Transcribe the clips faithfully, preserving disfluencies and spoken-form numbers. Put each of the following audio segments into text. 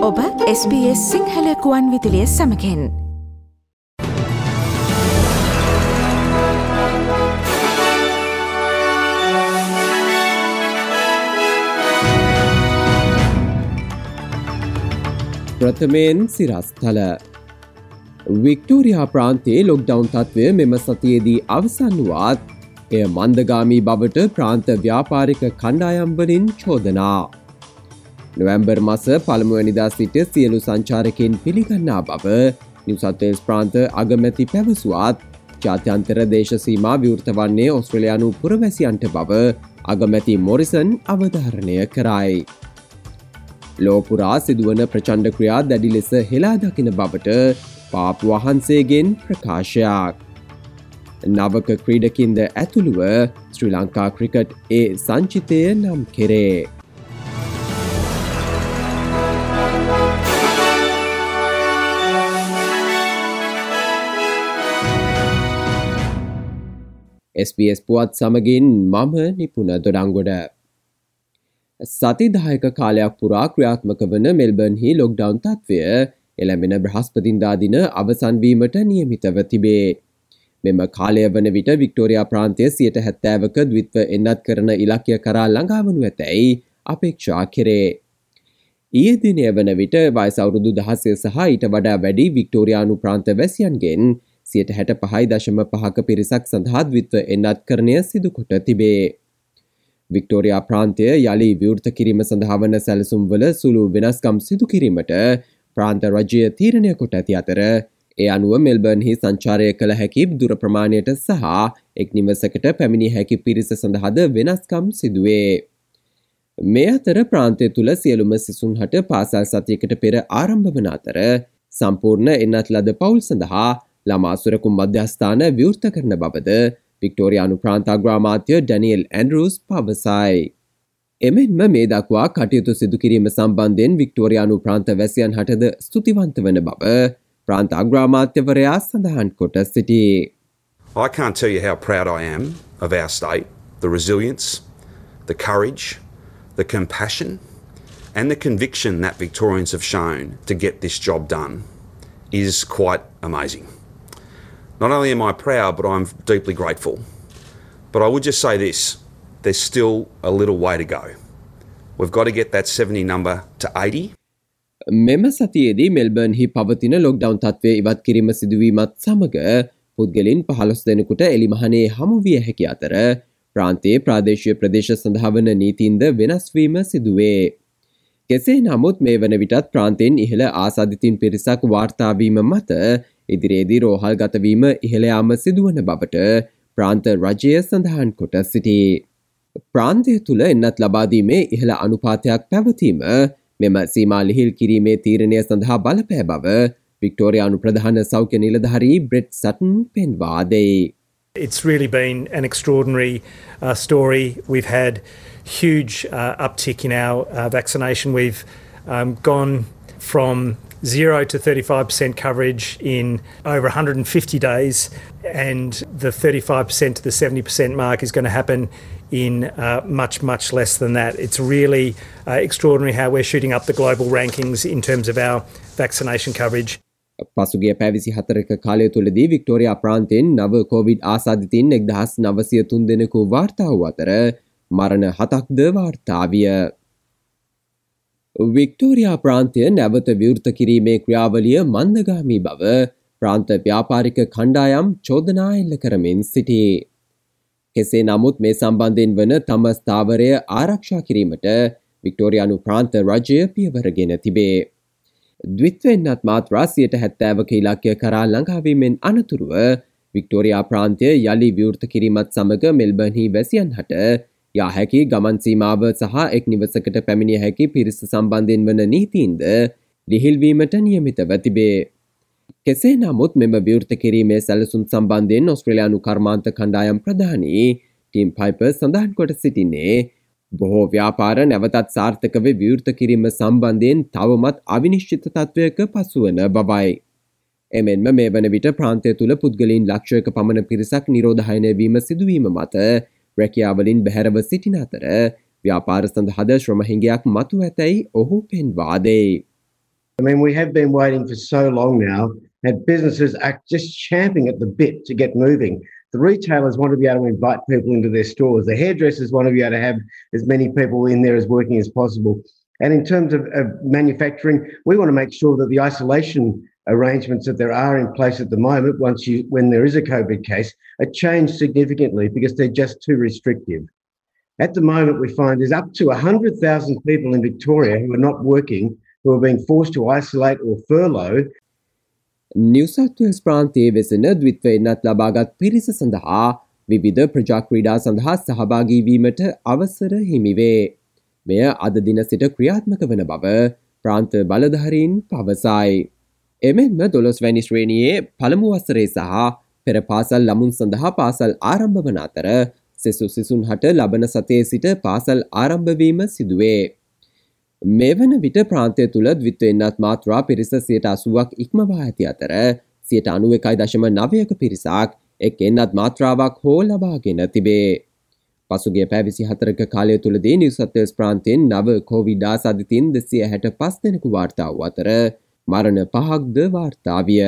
ඔබ S B S Sinhala කුවන් විදුලිය සමගින් ප්‍රථමයෙන් සිරස්තල වික්ටෝරියා ප්‍රාන්තයේ ලොක්ඩවුන් තත්ත්වය මෙම සතියේදී අවසන් වුවත් එය මන්දගාමී බවට ප්‍රාන්ත ව්‍යාපාරික කණ්ඩායම් වලින් චෝදනා. නොවැම්බර් මාස පළමුවැනිදා සිට සියලු සංචාරකයන් පිළිගන්නා බව නිව් සවුත් වේල්ස් ප්‍රාන්ත අගමැති පැවසුවත් ජාත්‍යන්තර දේශ සීමා විවෘත වන්නේ ඕස්ට්‍රේලියානු පුරවැසියන්ට බව අගමැති මොරිසන් අවධාරණය කරයි. ලෝපුරා සිදුවන ප්‍රචණ්ඩ ක්‍රියා දැඩි ලෙස හෙලා දකින බවට පාප් වහන්සේගෙන් ප්‍රකාශයක්. නවක ක්‍රීඩකින්ද ඇතුළුව ශ්‍රී ලංකා ක්‍රිකට් ඒ සංචිතය නම් කෙරේ. S B S පුවත් සමගින් මම නිපුණ දොඩංගොඩ. සතිදායක කාලයක් පුරා ක්‍රියාත්මක වන මෙල්බර්න්හි ලොක්ඩවුන් තත්ත්වය එළඹෙන බ්‍රහස්පතින්දා දින අවසන් වීමට නියමිතව තිබේ. මෙම කාලය වන විට වික්ටෝරියා ප්‍රාන්තය සියයට හැත්තෑවක ද්විත්ව එන්නත් කරන ඉලක්කය කරා ළඟා වනු ඇතැයි අපේක්ෂා කෙරේ. ඊයේ දිනය වන විට වයස අවුරුදු දහසය සහ ඊට වඩා වැඩි වික්ටෝරියානු ප්‍රාන්ත වැසියන්ගෙන් සියයට හැට පහයි දශම පහක පිරිසක් සඳහා ද්විත්ව එන්නත් කරණය සිදු කොට තිබේ. වික්ටෝරියා ප්‍රාන්තය යළි විවෘත කිරීම සඳහා වන සැලසුම්වල සුළු වෙනස්කම් සිදු කිරීමට ප්‍රාන්ත රජය තීරණය කොට ඇති අතර ඒ අනුව මෙල්බර්න්හි සංචාරය කළ හැකි දුර ප්‍රමාණයට සහ එක් නිවසකට පැමිණිය හැකි පිරිස සඳහාද වෙනස්කම් සිදුවේ. මේ අතර ප්‍රාන්තය තුළ සියලුම සිසුන් හට පාසල් සතියකට පෙර ආරම්භ වන අතර සම්පූර්ණ එන්නත් ලද පවුල් සඳහා ළමා සුරකුම් මධ්‍යස්ථාන විවෘත කරන බවද වික්ටෝරියානු ප්‍රාන්ත අග්‍රාමාත්‍ය ඩැනියල් ඇන්ඩ්‍රූස් පවසයි. එමෙන්ම මේ දක්වා කටයුතු සිදු කිරීම සම්බන්ධයෙන් වික්ටෝරියානු ප්‍රාන්ත වැසියන් හටද ස්තුතිවන්ත වන බව ප්‍රාන්ත අග්‍රාමාත්‍යවරයා සඳහන් කොට සිටී. I can't tell you how proud I am of our state, the resilience, the courage, the compassion and the conviction that Victorians have shown to get this job done is quite amazing. Not only am I proud, but I'm deeply grateful. But I would just say this, there's still a little way to go. We've got to get that seventy number to eighty. මෙම සතියේදී මෙල්බර්න්හි පවතින lockdown තත්ත්වය ඉවත් කිරීම සිදුවීමත් සමග පුද්ගලින් පහළොස් දෙනෙකුට එළිමහනේ හමු විය හැකි අතර ප්‍රාන්තයේ ප්‍රාදේශීය ප්‍රදේශ සඳහා වන නීතීන්ද වෙනස් වීම සිදුවේ. කෙසේ නමුත් මේ වන විටත් ප්‍රාන්තයෙන් ඉහළ ආසාදිතින් පිරිසක් වාර්තා වීම මත ඉදිරියේදී රෝහල් ගතවීම ඉහළ යාම සිදුවන බවට ප්‍රාන්ත රජය සඳහන් කොට සිටී. ප්‍රාන්තය තුළ එන්නත් ලබා දීමේ ඉහළ අනුපාතයක් පැවතීම මෙම සීමා ලිහිල් කිරීමේ තීරණය සඳහා බලපෑ බව වික්ටෝරියානු ප්‍රධාන සෞඛ්‍ය නිලධාරී බ්‍රෙට් සටන් පෙන්වා දෙයි. It's really been an extraordinary uh, story. We've had huge uh, uptick in our uh, vaccination. We've um, gone from zero to thirty-five percent coverage in over one hundred fifty days, and the thirty-five percent to the seventy percent mark is going to happen in uh, much, much less than that. It's really uh, extraordinary how we're shooting up the global rankings in terms of our vaccination coverage. පසුගිය පැවිසි හතරක කාලය තුළදී Victoria ප්‍රාන්තයෙන් නව Covid ආසාදිතින් එක්දහස් නවසිය තුන් දෙනෙකු වාර්තා වූ අතර මරණ හතක්ද වාර්තා විය. වික්ටෝරියා ප්‍රාන්තය නැවත විවෘත කිරීමේ ක්‍රියාවලිය මන්දගාමී බව ප්‍රාන්ත ව්‍යාපාරික කණ්ඩායම් චෝදනා එල්ල කරමින් සිටී. කෙසේ නමුත් මේ සම්බන්ධයෙන් වන තම ස්ථාවරය ආරක්ෂා කිරීමට වික්ටෝරියානු ප්‍රාන්ත රජය පියවරගෙන තිබේ. ද්විත්ව එන්නත් මාත්‍රා සියයට හැත්තෑවක ඉලක්කය කරා ළඟාවීමෙන් අනතුරුව වික්ටෝරියා ප්‍රාන්තය යළි විවෘත කිරීමත් සමග මෙල්බර්න්හි වැසියන් හට යා හැකි ගමන් සීමාව සහ එක් නිවසකට පැමිණිය හැකි පිරිස සම්බන්ධයෙන් වන නීතීන්ද ලිහිල්වීමට නියමිතව තිබේ. කෙසේ නමුත් මෙම විවෘත කිරීමේ සැලසුම් සම්බන්ධයෙන් ඔස්ට්‍රේලියානු කර්මාන්ත කණ්ඩායම් ප්‍රධානී ටීම් පයිපර් සඳහන් කොට සිටින්නේ බොහෝ ව්‍යාපාර නැවතත් සාර්ථකව විවෘත කිරීම සම්බන්ධයෙන් තවමත් අවිනිශ්චිත තත්ත්වයක පසුවන බවයි. එමෙන්ම මේ වන විට ප්‍රාන්තය තුළ පුද්ගලයන් ලක්ෂයක පමණ පිරිසක් නිරෝධායනය වීම සිදුවීම මත රැකියාවලින් බැහැරව සිටින අතර ව්‍යාපාර සඳහාද ශ්‍රම හිඟයක් මතු ඇතැයි ඔහු පෙන්වා දෙයි. I mean, we have been waiting for so long now, and businesses are just champing at the bit to get moving. The retailers want to be able to invite people into their stores. The hairdressers want to be able to have as many people in there as working as possible. And in terms of, of manufacturing, we want to make sure that the isolation arrangements that there are in place at the moment, once you, when there is a COVID case, are changed significantly because they're just too restrictive. At the moment, we find there's up to one hundred thousand people in Victoria who are not working, who are being forced to isolate or furlough. New South Wales ප්‍රාන්තයේ වෙසෙන ද්විත්ව එන්නත් ලබාගත් පිරිස සඳහා විවිධ ප්‍රජා ක්‍රීඩා සඳහා සහභාගී වීමට අවසර හිමි වේ. මෙය අද දින සිට ක්‍රියාත්මක වන බව ප්‍රාන්ත බලධාරීන් පවසයි. එමෙන්ම දොළොස් වැනි ශ්‍රේණියේ පළමු වසරේ සහ පෙර පාසල් ළමුන් සඳහා පාසල් ආරම්භ වන අතර සෙසු සිසුන් හට ලබන සතියේ සිට පාසල් ආරම්භ වීම සිදුවේ. මේ වන විට ප්‍රාන්තය තුළ ද්විත්ව එන්නත් මාත්‍රා පිරිස සියයට අසූවක් ඉක්මවා ඇති අතර සියයට අනූ එකයි දශම නවයක පිරිසක් එක් එන්නත් මාත්‍රාවක් හෝ ලබාගෙන තිබේ. පසුගිය පැය විසිහතරක කාලය තුළදී නිව් සවුත් වේල්ස් ප්‍රාන්තයෙන් නව කොවිඩ් ආසාදිතින් දෙසිය හැට පහ දෙනෙකු වාර්තා වූ අතර මරණ පහක්ද වාර්තා විය.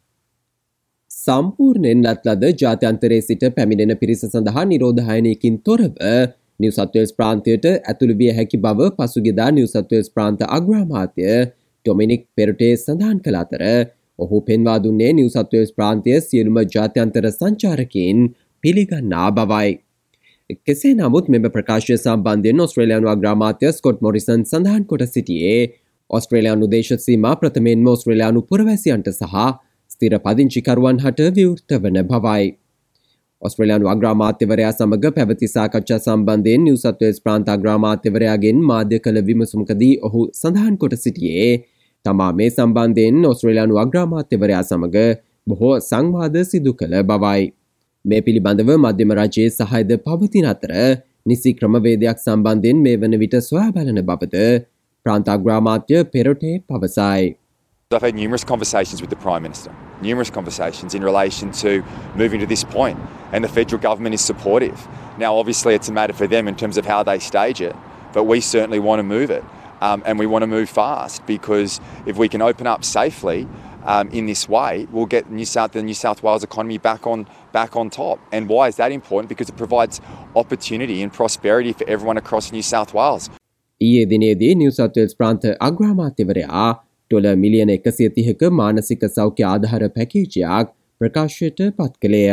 සම්පූර්ණයෙන් ලත් ලද ජාත්‍යන්තරයේ සිට පැමිණෙන පිරිස සඳහා නිරෝධායනයකින් තොරව නිව් සවුත් වේල්ස් ප්‍රාන්තයට ඇතුළු විය හැකි බව පසුගියදා නිව් සවුත් වේල්ස් ප්‍රාන්ත අග්‍රාමාත්‍ය ඩොමිනික් පෙරටේ සඳහන් කළ අතර ඔහු පෙන්වා දුන්නේ නිව් සවුත් වේල්ස් ප්‍රාන්තයේ සියලුම ජාත්‍යන්තර සංචාරකයන් පිළිගන්නා බවයි. කෙසේ නමුත් මෙම ප්‍රකාශය සම්බන්ධයෙන් ඔස්ට්‍රේලියානු අග්‍රාමාත්‍ය ස්කොට් මොරිසන් සඳහන් කොට සිටියේ ඔස්ට්‍රේලියානු දේශ සීමා ප්‍රථමයෙන්ම ඔස්ට්‍රේලියානු පුරවැසියන්ට සහ ස්ථිර පදිංචිකරුවන් හට විවෘත වන බවයි. ඔස්ට්‍රේලියානු අග්‍රාමාත්‍යවරයා සමග පැවති සාකච්ඡා සම්බන්ධයෙන් නිව් සවුත් වේල්ස් ප්‍රාන්ත අග්‍රාමාත්‍යවරයාගෙන් මාධ්‍ය කළ විමසුමකදී ඔහු සඳහන් කොට සිටියේ තමා මේ සම්බන්ධයෙන් ඔස්ට්‍රේලියානු අග්‍රාමාත්‍යවරයා සමග බොහෝ සංවාද සිදු කළ බවයි. මේ පිළිබඳව මධ්‍යම රජයේ සහායද පවතින අතර නිසි ක්‍රමවේදයක් සම්බන්ධයෙන් මේ වන විට සොයා බලන බවද ප්‍රාන්ත අග්‍රාමාත්‍ය පෙරටේ පවසයි. I've had numerous conversations with the Prime Minister, numerous conversations in relation to moving to this point, and the federal government is supportive. Now, obviously, it's a matter for them in terms of how they stage it, but we certainly want to move it, um, and we want to move fast, because if we can open up safely um, in this way, we'll get New South, the New South Wales economy back on, back on top. And why is that important? Because it provides opportunity and prosperity for everyone across New South Wales. ඊයේ දිනේදී New South Wales ප්‍රාන්ත අග්‍රාමාත්‍යවරයා dollar මිලියන එකසිය තිහක මානසික සෞඛ්‍ය ආධාර පැකේජයක් ප්‍රකාශයට පත් කළේය.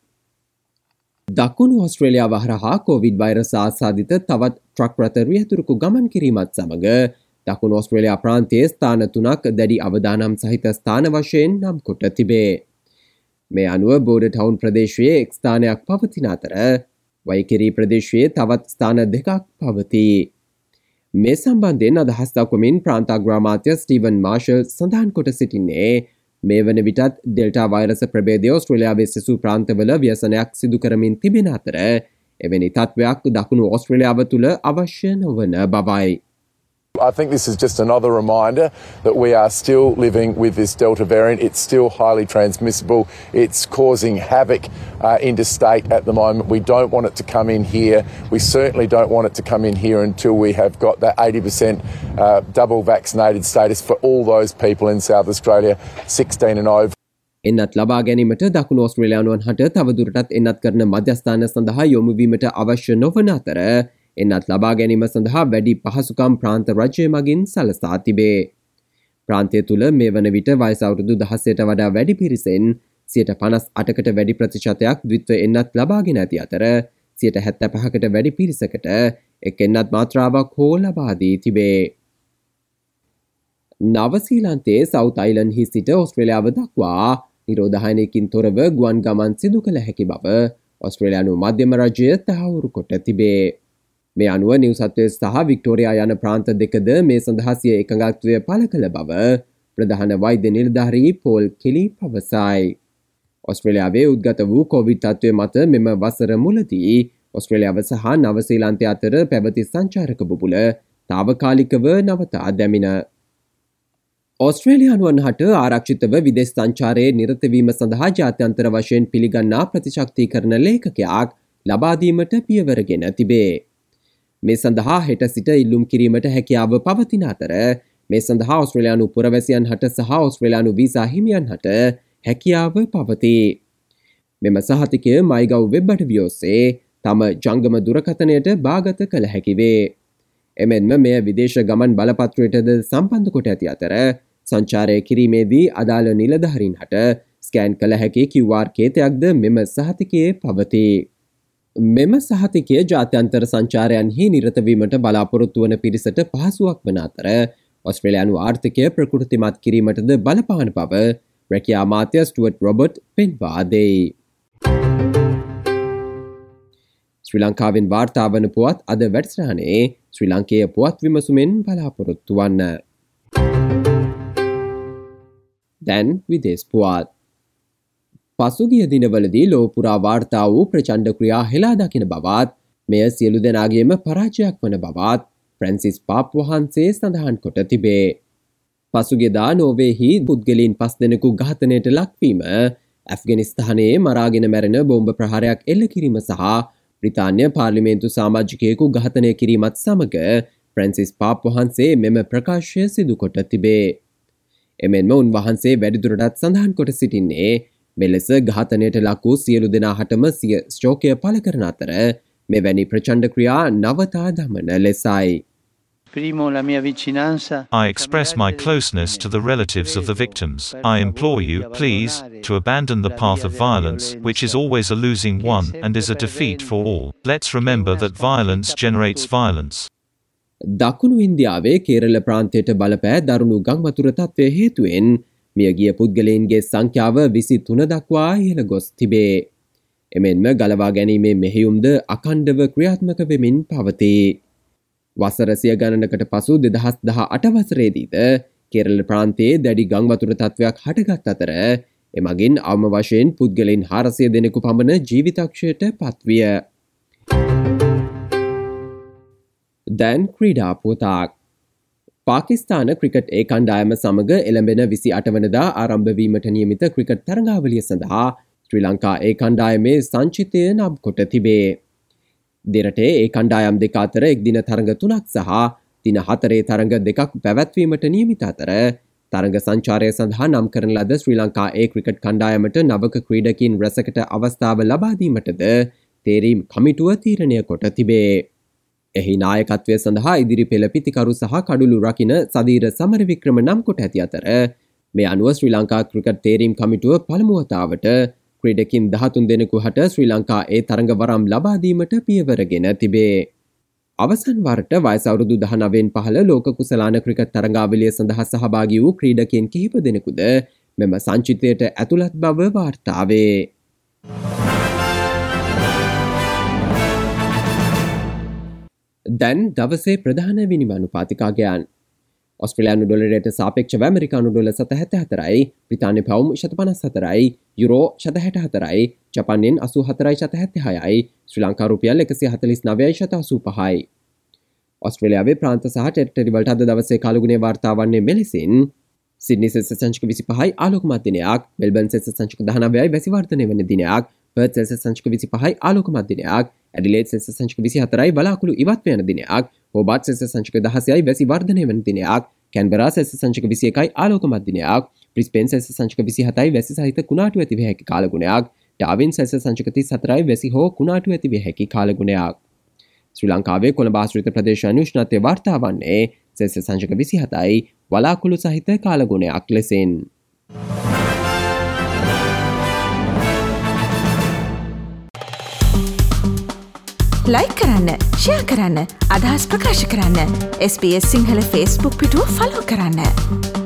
දකුණු ඔස්ට්‍රේලියාව හරහා කොවිඩ් වෛරස ආසාදිත තවත් ට්‍රක් රථ රියැතුරුකු ගමන් කිරීමත් සමග දකුණු ඔස්ට්‍රේලියා ප්‍රාන්තයේ ස්ථාන තුනක් දැඩි අවදානම් සහිත ස්ථාන වශයෙන් නම් කොට තිබේ. මේ අනුව බෝඩර් ටවුන් ප්‍රදේශයේ එක් ස්ථානයක් පවතින අතර වයිකිරී ප්‍රදේශයේ තවත් ස්ථාන දෙකක් පවතී. මේ සම්බන්ධයෙන් අදහස් දක්වමින් ප්‍රාන්ත අග්‍රාමාත්‍ය ස්ටීවන් මාර්ෂල් සඳහන් කොට සිටින්නේ මේ වන විටත් ඩෙල්ටා වෛරස ප්‍රභේදය ඔස්ට්‍රේලියාවේ සෙසු ප්‍රාන්තවල ව්‍යසනයක් සිදු කරමින් තිබෙන අතර එවැනි තත්ත්වයක් දකුණු ඔස්ට්‍රේලියාව තුළ අවශ්‍ය නොවන බවයි. I think this is just another reminder that we are still living with this Delta variant. It's still highly transmissible. It's causing havoc uh, interstate at the moment. We don't want it to come in here. We certainly don't want it to come in here until we have got that eighty percent uh, double vaccinated status for all those people in South Australia, sixteen and over. එන්නත් ලබා ගැනීමට දකුණු ඔස්ට්‍රේලියානුවන් හට තවදුරටත් එන්නත් කරන මධ්‍යස්ථාන සඳහා යොමුවීමට අවශ්‍ය නොවන අතර එන්නත් ලබා ගැනීම සඳහා වැඩි පහසුකම් ප්‍රාන්ත රජය මගින් සලසා තිබේ. ප්‍රාන්තය තුළ මේ වන විට වයස අවුරුදු දහසයට වඩා වැඩි පිරිසෙන් සියයට පනස් අටකට වැඩි ප්‍රතිශතයක් ද්විත්ව එන්නත් ලබාගෙන ඇති අතර සියයට හැත්තෑ පහකට වැඩි පිරිසකට එක් එන්නත් මාත්‍රාවක් හෝ ලබා දී තිබේ. නවසීලන්තයේ සවුත් අයිලන්ඩ්හි සිට ඔස්ට්‍රේලියාව දක්වා නිරෝධායනයකින් තොරව ගුවන් ගමන් සිදු කළ හැකි බව ඔස්ට්‍රේලියානු මධ්‍යම රජය තහවුරු කොට තිබේ. මේ අනුව නිව් සවුත් වේල්ස් සහ වික්ටෝරියා යන ප්‍රාන්ත දෙකද මේ සඳහා සිය එකඟත්වය පළ කළ බව ප්‍රධාන වෛද්‍ය නිලධාරී පෝල් කෙලි පවසයි. ඔස්ට්‍රේලියාවේ උද්ගත වූ කොවිඩ් තත්ත්වය මත මෙම වසර මුලදී ඔස්ට්‍රේලියාව සහ නවසීලන්තය අතර පැවති සංචාරක බුබුල තාවකාලිකව නවතා දැමින. ඔස්ට්‍රේලියානුවන් හට ආරක්ෂිතව විදේශ සංචාරයේ නිරත වීම සඳහා ජාත්‍යන්තර වශයෙන් පිළිගන්නා ප්‍රතිශක්තිකරණ ලේඛකයක් ලබා දීමට පියවරගෙන තිබේ. මේ සඳහා හෙට සිට ඉල්ලුම් කිරීමට හැකියාව පවතින අතර මේ සඳහා ඕස්ට්‍රේලියානු පුරවැසියන් හට සහ ඕස්ට්‍රේලියානු වීසා හිමියන් හට හැකියාව පවතී. මෙම සහතිකය මයිගව් වෙබ් අඩවිය ඔස්සේ තම ජංගම දුරකථනයට භාගත කළ හැකි වේ. එමෙන්ම මෙය විදේශ ගමන් බලපත්‍රයටද සම්බන්ධ කොට ඇති අතර සංචාරය කිරීමේදී අදාළ නිලධාරීන් හට ස්කෑන් කළ හැකි කිව් ආර් කේතයක්ද මෙම සහතිකයේ පවතී. මෙම සහතිකය ජාත්‍යන්තර සංචාරයන්හි නිරතවීමට බලාපොරොත්තු වන පිරිසට පහසුවක් වන අතර ඔස්ට්‍රේලියානු ආර්ථිකය ප්‍රකෘතිමත් කිරීමටද බලපාන බව රැකියා අමාත්‍ය ස්ටුවර්ට් රොබර්ට් පෙන්වා දෙයි. ශ්‍රී ලංකාවෙන් වාර්තා වන පුවත් අද වැඩසටහනේ ශ්‍රී ලංකේය පුවත් විමසුමෙන් බලාපොරොත්තු වන්න. දැන් විදේශ පුවත්. පසුගිය දිනවලදී ලොව පුරා වාර්තා වූ ප්‍රචණ්ඩ ක්‍රියා හෙලා දකින බවත් මෙය සියලු දෙනාගේම පරාජයක් වන බවත් ෆ්‍රැන්සිස් පාප් වහන්සේ සඳහන් කොට තිබේ. පසුගියදා නෝර්වේහි පුද්ගලයන් පස් දෙනෙකු ඝාතනයට ලක්වීම, ඇෆ්ගනිස්තානයේ මරාගෙන මැරෙන බෝම්බ ප්‍රහාරයක් එල්ල කිරීම සහ බ්‍රිතාන්‍ය පාර්ලිමේන්තු සමාජිකයෙකු ඝාතනය කිරීමත් සමග ෆ්‍රැන්සිස් පාප් වහන්සේ මෙම ප්‍රකාශය සිදු කොට තිබේ. එමෙන්ම උන්වහන්සේ වැඩිදුරටත් සඳහන් කොට සිටින්නේ මෙලෙස ඝාතනයට ලක් වූ සියලු දෙනා හටම සිය ශෝකය පළ කරන අතර මෙවැනි ප්‍රචණ්ඩ ක්‍රියා නවතා දමන ලෙසයි. I express my closeness to the relatives of the victims. I implore you, please, to abandon the path of violence, which is always a losing one and is a defeat for all. Let's remember that violence generates violence. දකුණු ඉන්දියාවේ කේරළ ප්‍රාන්තයට බලපෑ දරුණු ගංවතුර තත්ත්වය හේතුවෙන් මියගිය පුද්ගලයන්ගේ සංඛ්‍යාව විසි තුන දක්වා ඉහළ ගොස් තිබේ. එමෙන්ම ගලවා ගැනීමේ මෙහෙයුම්ද අඛණ්ඩව ක්‍රියාත්මක වෙමින් පවතී. වසර සිය ගණනකට පසු දෙදහස් දහ අට වසරේදීද කේරළ ප්‍රාන්තයේ දැඩි ගංවතුර තත්ත්වයක් හටගත් අතර එමගින් අවම වශයෙන් පුද්ගලයන් හාරසිය දෙනෙකු පමණ ජීවිතක්ෂයට පත්විය. දැන් ක්‍රීඩා පුවතක්. පාකිස්තාන ක්‍රිකට් ඒ කණ්ඩායම සමග එළඹෙන විසි අට වනදා ආරම්භ වීමට නියමිත ක්‍රිකට් තරඟාවලිය සඳහා ශ්‍රී ලංකා ඒ කණ්ඩායමේ සංචිතය නම් කොට තිබේ. දෙරටේ ඒ කණ්ඩායම් දෙක අතර එක් දින තරඟ තුනක් සහ දින හතරේ තරඟ දෙකක් පැවැත්වීමට නියමිත අතර තරඟ සංචාරය සඳහා නම් කරන ලද ශ්‍රී ලංකා ඒ ක්‍රිකට් කණ්ඩායමට නවක ක්‍රීඩකින් රැසකට අවස්ථාව ලබා දීමටද තේරීම් කමිටුව තීරණය කොට තිබේ. එහි නායකත්වය සඳහා ඉදිරි පෙළ පිතිකරු සහ කඩුළු රකින සදීර සමරවික්‍රම නම් කොට ඇති අතර මේ අනුව ශ්‍රී ලංකා ක්‍රිකට් තේරීම් කමිටුව පළමු වතාවට ක්‍රීඩකින් දහතුන් දෙනෙකු හට ශ්‍රී ලංකා ඒ තරඟ වරම් ලබා දීමට පියවරගෙන තිබේ. අවසන් වරට වයස අවුරුදු දහනවයෙන් පහළ ලෝක කුසලාන ක්‍රිකට් තරඟාවලිය සඳහා සහභාගී වූ ක්‍රීඩකයන් කිහිප දෙනෙකුද මෙම සංචිතයට ඇතුළත් බව වාර්තා වේ. දැන් දවසේ ප්‍රධාන විනිමය අනුපාතිකාගයන්. ඔස්ට්‍රේලියානු ඩොලරයට සාපේක්ෂව ඇමරිකානු ඩොලර් සත හැත්තෑ හතරයි, බ්‍රිතාන්‍ය පවුම් ශත පනස් හතරයි, යුරෝ ශත හැට හතරයි, ජපාන් යෙන් අසූ හතරයි ශත හැත්තෑ හයයි, ශ්‍රී ලංකා රුපියල් එකසිය හතළිස් නවයයි ශත අසූ පහයි. ඔස්ට්‍රේලියාවේ ප්‍රාන්ත සහ ටෙරිටරි වලට අද දවසේ කාලගුණය වාර්තා වන්නේ මෙලෙසින්: සිඩ්නි සෙල්සියස් සංචක විසිපහයි ආලෝකමත් දිනයක්, මෙල්බර්න් සෙල්සියස් සංචක දහනවයයි වැසි වර්ධනය වන දිනයක්, පර්ත් සෙල්සියස් සංචක විසිපහයි ආලෝකමත් දිනයක්, ඇඩිලේඩ් සෙල්සියස් සංචක විසිහතරයි බලාකුළු ඉවත් වෙන දිනයක්, හෝබාට් සෙල්සියස් සංචක දහසයයි වැසි වර්ධනය වන දිනයක්, කැන්බරා සෙල්සියස් සංචක විසි එකයි ආලෝකමත් දිනයක්, බ්‍රිස්බේන් සෙල්සියස් සංචක විසිහතයි වැසි සහිත කුණාටු ඇති විය හැකි කාලගුණයක්, ඩාවින් සෙල්සියස් සංචක තිස් හතරයි වැසි හෝ කුණාටු ඇති විය හැකි කාලගුණයක්. ශ්‍රී ලංකාවේ කොළඹ ආශ්‍රිත ප්‍රදේශයන් උෂ්ණත්වය වාර්තා වන්නේ සෙල්සියස් සංචක විසිහතයි වලාකුළු සහිත කාලගුණයක් ලෙසින්. ලයික් කරන්න, ෂෙයා කරන්න, අදහස් ප්‍රකාශ කරන්න. S B S Sinhala Facebook පිටුව ෆලෝ කරන්න.